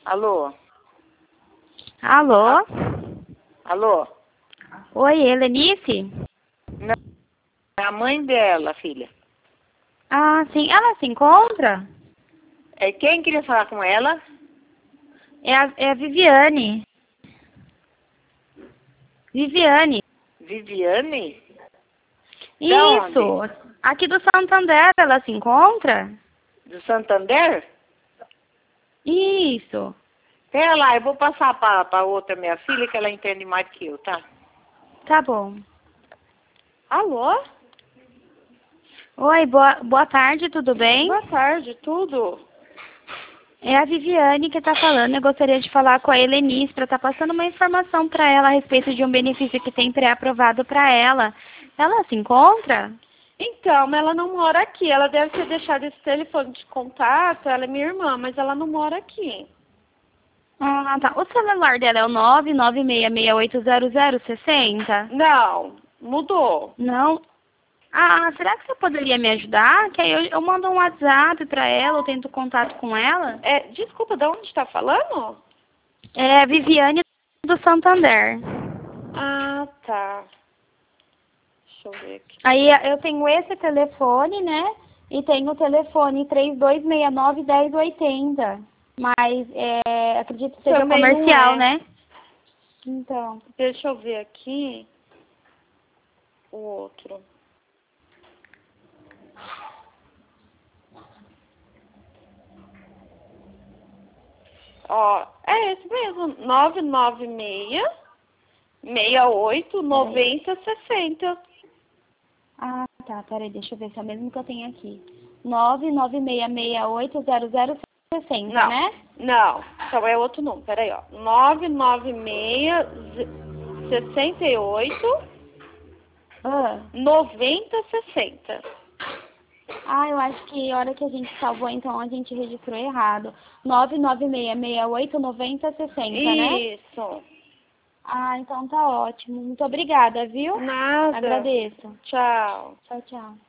Alô? Alô? Alô? Oi, Helenice? Não, é a mãe dela, filha. Ah, sim. Ela se encontra? É quem queria falar com ela? É a Viviane. Viviane. Viviane? Da Isso. onde? Aqui do Santander, ela se encontra? Do Santander? Isso. Pera lá, eu vou passar para outra minha filha, que ela entende mais que eu, tá? Tá bom. Alô? Oi, boa tarde, tudo bem? Boa tarde, tudo? É a Viviane que tá falando. Eu gostaria de falar com a Helenice para estar passando uma informação para ela a respeito de um benefício que tem pré-aprovado para ela. Ela se encontra? Então, ela não mora aqui. Ela deve ter deixado esse telefone de contato. Ela é minha irmã, mas ela não mora aqui. Ah, tá. O celular dela é o 996680060? Não, mudou. Não? Ah, será que você poderia me ajudar? Que aí eu mando um WhatsApp para ela, eu tento contato com ela. Desculpa, de onde está falando? É a Viviane do Santander. Ah, tá. Deixa eu ver aqui. Aí eu tenho esse telefone, né? E tenho o telefone 3269-1080. Mas acredito que seja Também não comercial, é. né? Então. Deixa eu ver aqui o outro. Ó, é esse mesmo. 996-68-90-60. Ah, tá. Peraí, deixa eu ver se é o mesmo que eu tenho aqui. 996680060, Não, né? não. Então é outro número. Peraí, ó. 996-68. Ah. 90-60. Eu acho que a hora que a gente salvou, então, a gente registrou errado. 996689060, né? Isso. Ah, então tá ótimo. Muito obrigada, viu? Nada. Agradeço. Tchau. Tchau, tchau.